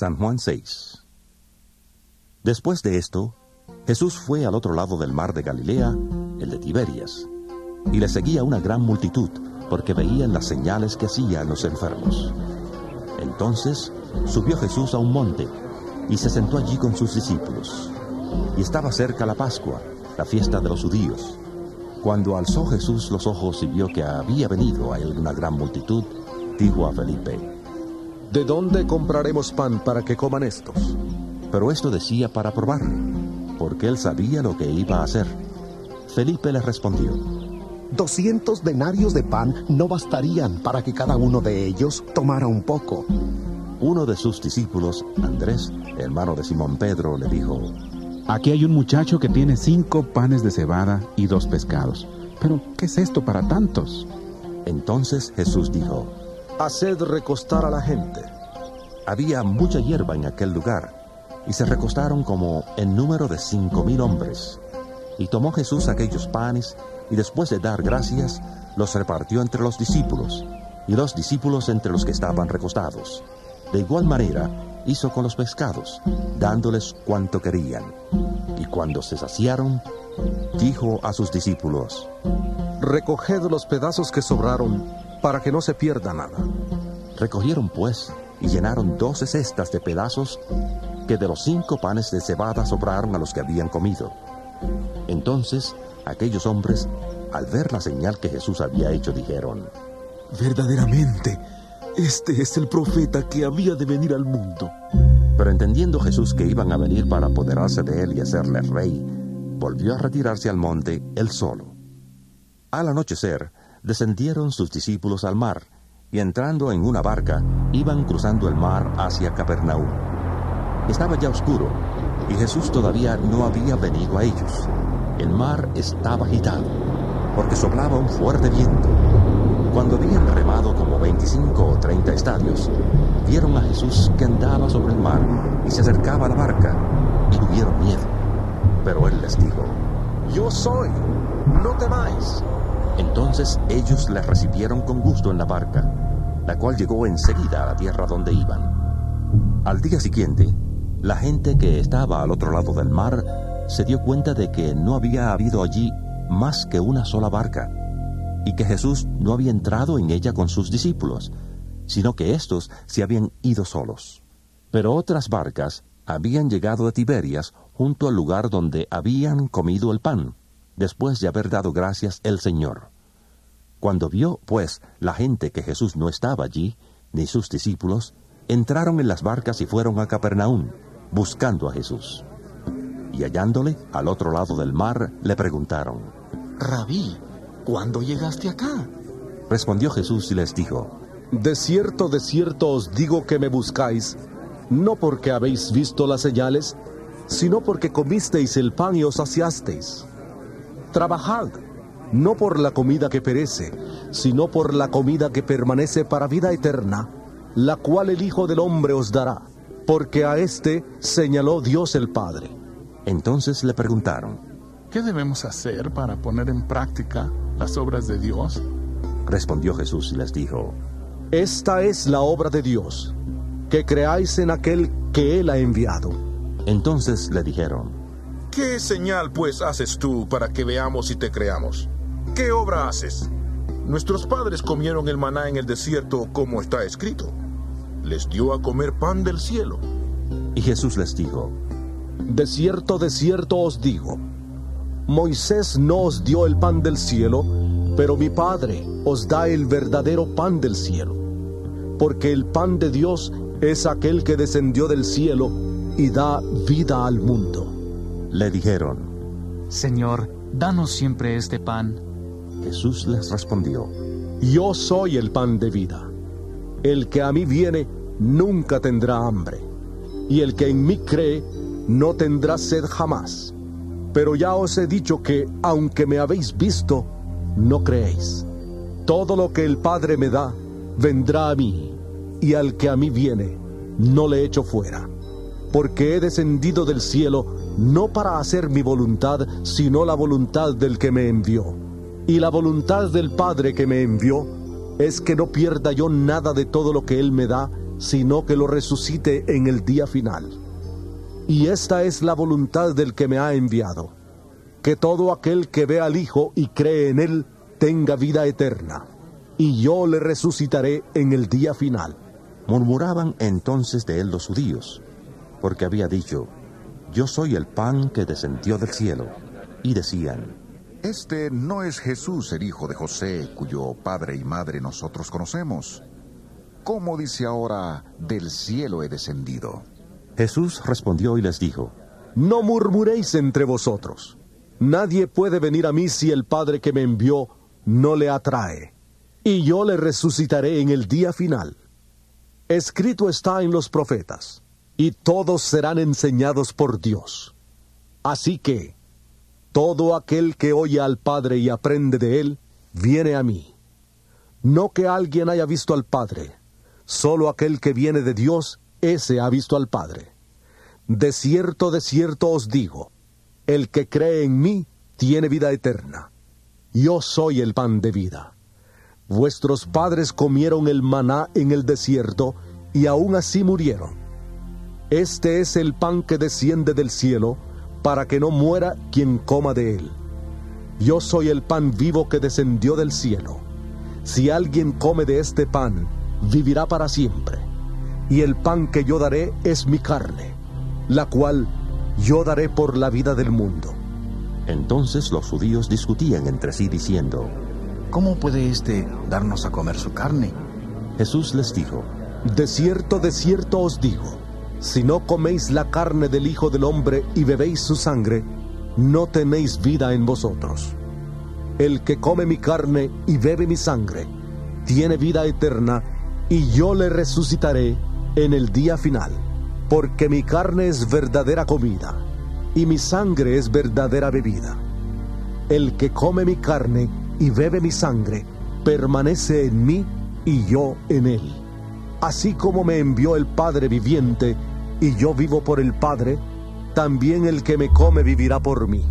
San Juan 6. Después de esto, Jesús fue al otro lado del mar de Galilea, el de Tiberias, y le seguía una gran multitud, porque veían las señales que hacían los enfermos. Entonces subió Jesús a un monte, y se sentó allí con sus discípulos. Y estaba cerca la Pascua, la fiesta de los judíos. Cuando alzó Jesús los ojos y vio que había venido a él una gran multitud, dijo a Felipe: ¿De dónde compraremos pan para que coman estos? Pero esto decía para probarle, porque él sabía lo que iba a hacer. Felipe le respondió: 200 denarios de pan no bastarían para que cada uno de ellos tomara un poco. Uno de sus discípulos, Andrés, hermano de Simón Pedro, le dijo: Aquí hay un muchacho que tiene 5 panes de cebada y 2 pescados. ¿Pero qué es esto para tantos? Entonces Jesús dijo: Haced recostar a la gente. Había mucha hierba en aquel lugar, y se recostaron como en número de 5,000 hombres. Y tomó Jesús aquellos panes, y después de dar gracias, los repartió entre los discípulos, y los discípulos entre los que estaban recostados. De igual manera hizo con los pescados, dándoles cuanto querían. Y cuando se saciaron, dijo a sus discípulos: Recoged los pedazos que sobraron, para que no se pierda nada. Recogieron pues, y llenaron 12 cestas de pedazos, que de los 5 panes de cebada sobraron a los que habían comido. Entonces aquellos hombres, al ver la señal que Jesús había hecho, dijeron: Verdaderamente, este es el profeta que había de venir al mundo. Pero entendiendo Jesús que iban a venir para apoderarse de él y hacerle rey, volvió a retirarse al monte él solo. Al anochecer, descendieron sus discípulos al mar, y entrando en una barca, iban cruzando el mar hacia Capernaum. Estaba ya oscuro, y Jesús todavía no había venido a ellos. El mar estaba agitado, porque soplaba un fuerte viento. Cuando habían remado como 25 o 30 estadios, vieron a Jesús que andaba sobre el mar y se acercaba a la barca, y tuvieron miedo. Pero él les dijo: Yo soy, no temáis. Entonces ellos le recibieron con gusto en la barca, la cual llegó enseguida a la tierra donde iban. Al día siguiente, la gente que estaba al otro lado del mar se dio cuenta de que no había habido allí más que una sola barca, y que Jesús no había entrado en ella con sus discípulos, sino que éstos se habían ido solos. Pero otras barcas habían llegado de Tiberias junto al lugar donde habían comido el pan, después de haber dado gracias el Señor. Cuando vio, pues, la gente que Jesús no estaba allí, ni sus discípulos, entraron en las barcas y fueron a Capernaum, buscando a Jesús. Y hallándole al otro lado del mar, le preguntaron: Rabí, ¿cuándo llegaste acá? Respondió Jesús y les dijo: de cierto os digo que me buscáis, no porque habéis visto las señales, sino porque comisteis el pan y os saciasteis. Trabajad, no por la comida que perece, sino por la comida que permanece para vida eterna, la cual el Hijo del Hombre os dará, porque a éste señaló Dios el Padre. Entonces le preguntaron: ¿qué debemos hacer para poner en práctica las obras de Dios? Respondió Jesús y les dijo: esta es la obra de Dios, que creáis en aquel que Él ha enviado. Entonces le dijeron: ¿qué señal pues haces tú para que veamos y te creamos? ¿Qué obra haces? Nuestros padres comieron el maná en el desierto, como está escrito. Les dio a comer pan del cielo. Y Jesús les dijo: de cierto os digo, Moisés no os dio el pan del cielo, pero mi Padre os da el verdadero pan del cielo. Porque el pan de Dios es aquel que descendió del cielo y da vida al mundo. Le dijeron: Señor, danos siempre este pan. Jesús les respondió: yo soy el pan de vida. El que a mí viene nunca tendrá hambre, y el que en mí cree no tendrá sed jamás. Pero ya os he dicho que, aunque me habéis visto, no creéis. Todo lo que el Padre me da, vendrá a mí, y al que a mí viene, no le echo fuera. Porque he descendido del cielo, no para hacer mi voluntad, sino la voluntad del que me envió. Y la voluntad del Padre que me envió, es que no pierda yo nada de todo lo que Él me da, sino que lo resucite en el día final. Y esta es la voluntad del que me ha enviado, que todo aquel que ve al Hijo y cree en él tenga vida eterna, y yo le resucitaré en el día final. Murmuraban entonces de él los judíos, porque había dicho: yo soy el pan que descendió del cielo. Y decían: este no es Jesús, el hijo de José, cuyo padre y madre nosotros conocemos. ¿Cómo dice ahora, del cielo he descendido? Jesús respondió y les dijo: no murmuréis entre vosotros. Nadie puede venir a mí si el Padre que me envió no le atrae, y yo le resucitaré en el día final. Escrito está en los profetas, y todos serán enseñados por Dios. Así que, todo aquel que oye al Padre y aprende de él, viene a mí. No que alguien haya visto al Padre, solo aquel que viene de Dios, ese ha visto al Padre. De cierto os digo, el que cree en mí tiene vida eterna. Yo soy el pan de vida. Vuestros padres comieron el maná en el desierto, y aún así murieron. Este es el pan que desciende del cielo, para que no muera quien coma de él. Yo soy el pan vivo que descendió del cielo. Si alguien come de este pan, vivirá para siempre. Y el pan que yo daré es mi carne, la cual yo daré por la vida del mundo. Entonces los judíos discutían entre sí diciendo: ¿cómo puede éste darnos a comer su carne? Jesús les dijo: de cierto os digo, si no coméis la carne del Hijo del Hombre y bebéis su sangre, no tenéis vida en vosotros. El que come mi carne y bebe mi sangre, tiene vida eterna, y yo le resucitaré en el día final. Porque mi carne es verdadera comida, y mi sangre es verdadera bebida. El que come mi carne y bebe mi sangre, permanece en mí y yo en él. Así como me envió el Padre viviente, y yo vivo por el Padre, también el que me come vivirá por mí.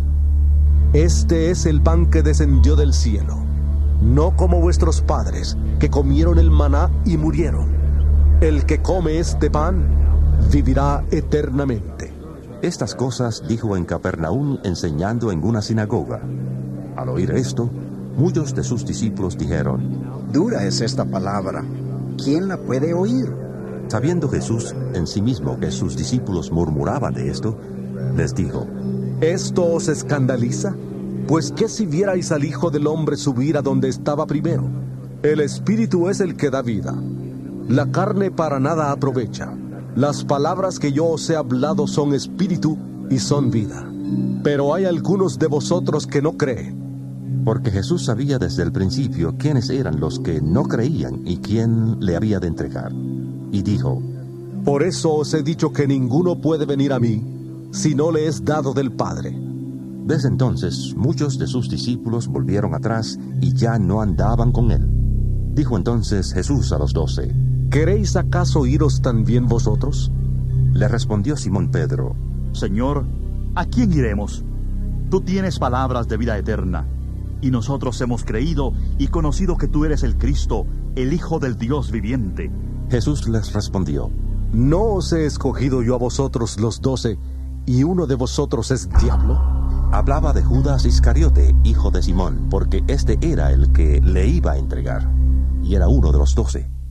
Este es el pan que descendió del cielo, no como vuestros padres, que comieron el maná y murieron. El que come este pan vivirá eternamente. Estas cosas dijo en Capernaum, enseñando en una sinagoga. Al oír esto, muchos de sus discípulos dijeron: dura es esta palabra, ¿quién la puede oír? Sabiendo Jesús en sí mismo que sus discípulos murmuraban de esto, les dijo: ¿esto os escandaliza? Pues ¿qué si vierais al Hijo del Hombre subir a donde estaba primero? El Espíritu es el que da vida. La carne para nada aprovecha. Las palabras que yo os he hablado son espíritu y son vida. Pero hay algunos de vosotros que no creen. Porque Jesús sabía desde el principio quiénes eran los que no creían y quién le había de entregar. Y dijo: por eso os he dicho que ninguno puede venir a mí si no le es dado del Padre. Desde entonces muchos de sus discípulos volvieron atrás y ya no andaban con él. Dijo entonces Jesús a los 12: ¿queréis acaso iros también vosotros? Le respondió Simón Pedro: Señor, ¿a quién iremos? Tú tienes palabras de vida eterna, y nosotros hemos creído y conocido que tú eres el Cristo, el Hijo del Dios viviente. Jesús les respondió: ¿no os he escogido yo a vosotros los 12, y uno de vosotros es diablo? Hablaba de Judas Iscariote, hijo de Simón, porque este era el que le iba a entregar, y era uno de los 12.